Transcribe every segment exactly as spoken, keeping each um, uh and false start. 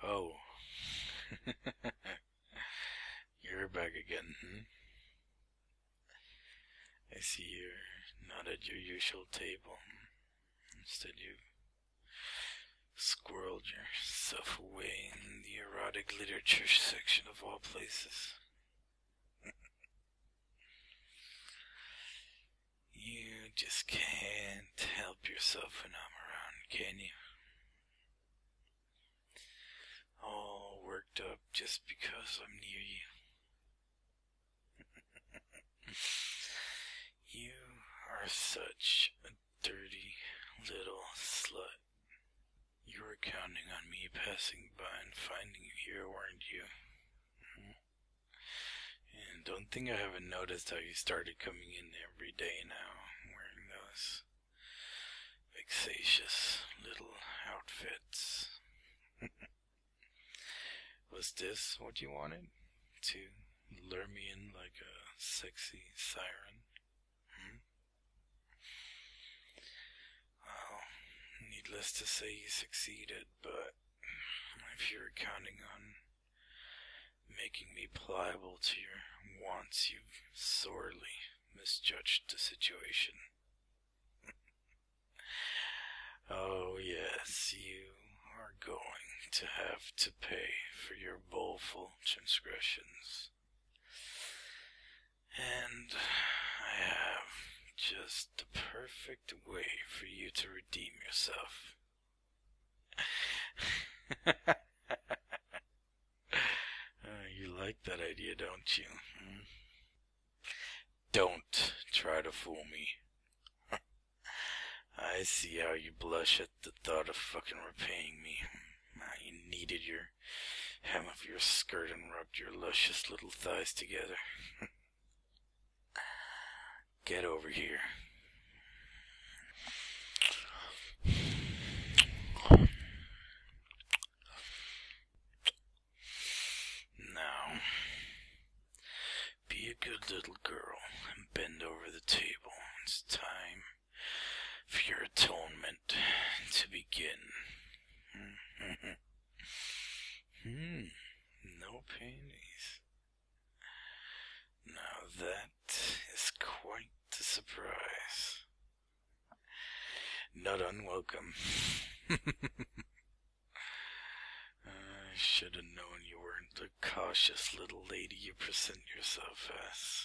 Oh, you're back again, hmm? I see you're not at your usual table. Instead, you squirreled yourself away in the erotic literature section of all places. You just can't help yourself when I'm around, can you? All worked up just because I'm near you. You are such a dirty little slut. You were counting on me passing by and finding you here, weren't you? And don't think I haven't noticed how you started coming in every day now, wearing those vexatious little outfits. Was this what you wanted? To lure me in like a sexy siren? Hmm? Well, needless to say you succeeded, but if you're counting on making me pliable to your wants, you've sorely misjudged the situation. Oh yes, you are going to have to pay for your bullful transgressions. And I have just the perfect way for you to redeem yourself. uh, you like that idea, don't you? Hmm? Don't try to fool me. I see how you blush at the thought of fucking repaying me. You kneaded your hem of your skirt and rubbed your luscious little thighs together. Get over here. Now, be a good little girl and bend over the table. It's time for your atonement to begin. Hmm, no panties. Now that is quite a surprise. Not unwelcome. I should have known you weren't the cautious little lady you present yourself as.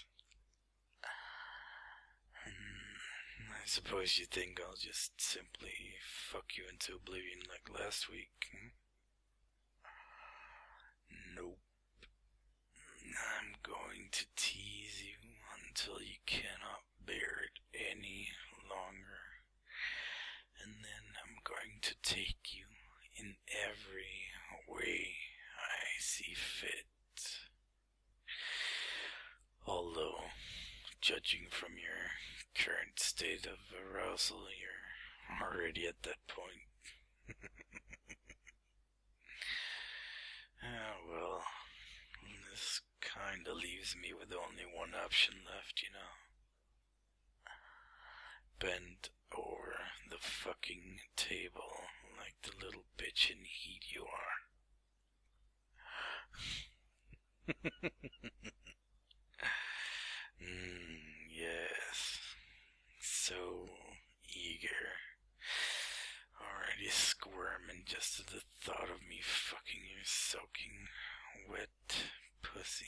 Hmm, I suppose you think I'll just simply fuck you into oblivion like last week. Hmm? Nope. I'm going to tease you until you cannot bear it any longer. And then I'm going to take you in every way I see fit. Although, judging from your current state of arousal, you're already at that point. Ah, well, this kinda leaves me with only one option left, you know. Bend over the fucking table like the little bitch in heat you are. mm, yes. So eager. Already squirming just at the thought of me fucking your soaking, wet pussy.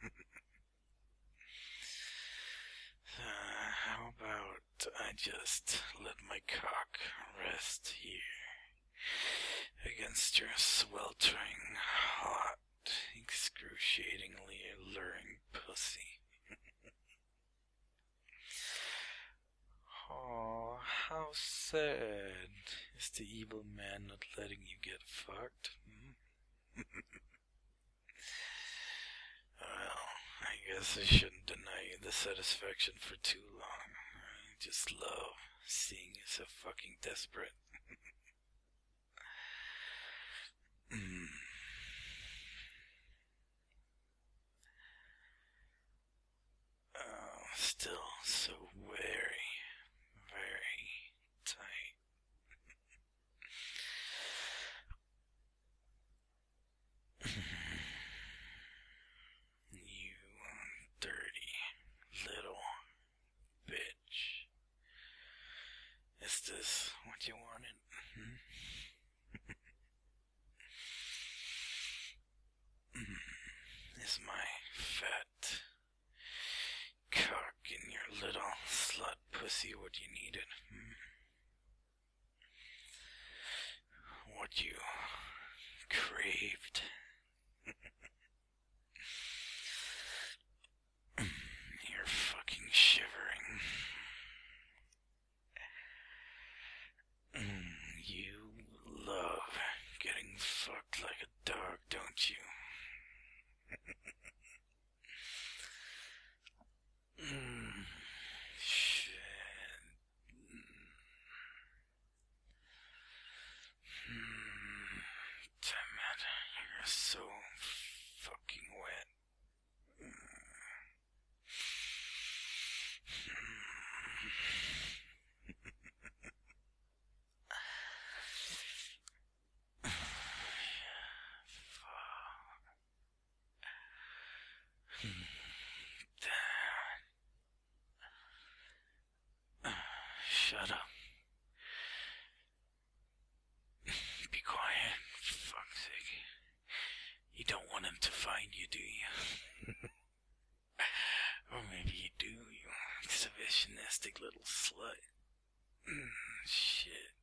uh, how about I just let my cock rest here against your sweltering, hot, excruciatingly alluring pussy. Oh, how sad is the evil man not letting you get fucked? Hmm? Well, I guess I shouldn't deny you the satisfaction for too long. I just love seeing you so fucking desperate. mm. Oh, still so very, very tight. depraved. You're fucking shivering. You love getting fucked like a dog, don't you? mm, shit. Mm, damn it, you're so fucking wet. Shut up. Be quiet, for fuck's sake. You don't want him to find you, do you? Or maybe you do, you exhibitionistic little slut. Shit.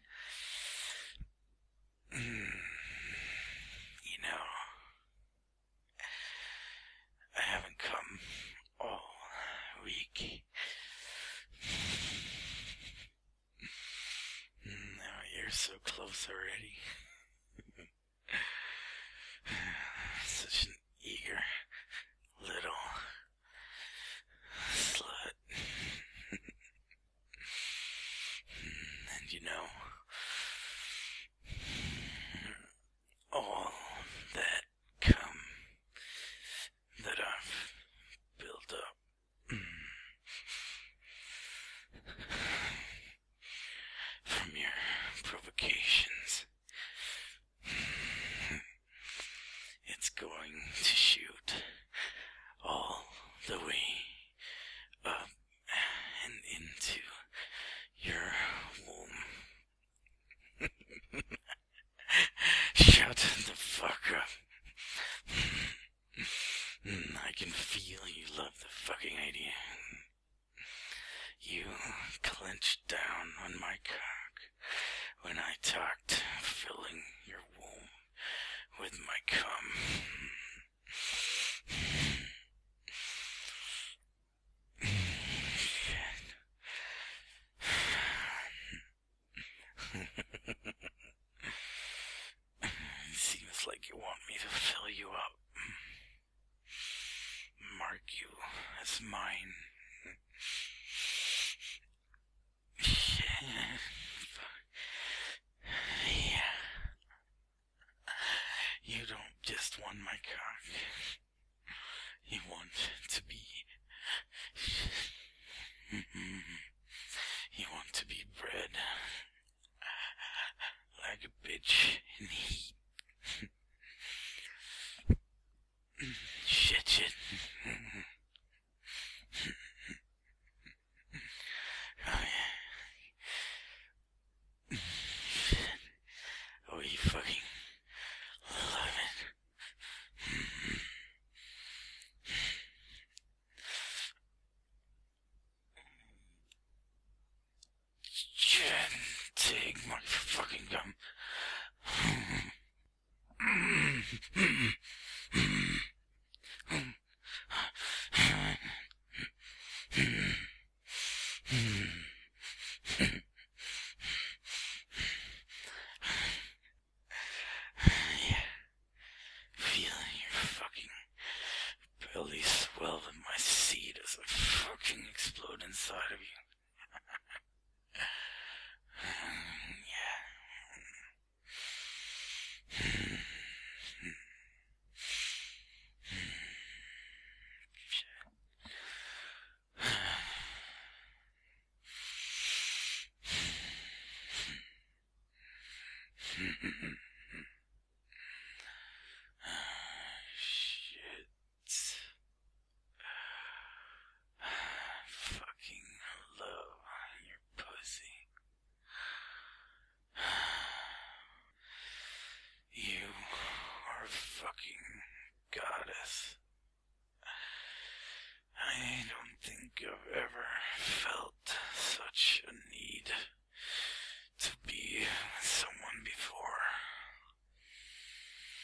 You know, I haven't come all week. Now you're so close already. Such an eager little slut. And you know, all that cum that I've built up from your provocations, it's going to shoot all the way up and into your womb. Shut the fuck up. I can feel you love the fucking idea. You clenched down on my cock when I talked, filling your womb with my cum. Seems like you want me to fill you up. Mark you as mine. Shit. Yeah. You don't just want my cock. You want to be... You want to be bred like a bitch in heat. Shit, shit. Oh, yeah. Shit. Oh, you fucking love it. Shit. Take my fucking gum. Yeah. Feeling your fucking belly swell with my seed as I fucking explode inside of you. Yeah. Shit. Fucking love your pussy. You are a fucking goddess. I don't think I've ever felt such a need to be with someone before.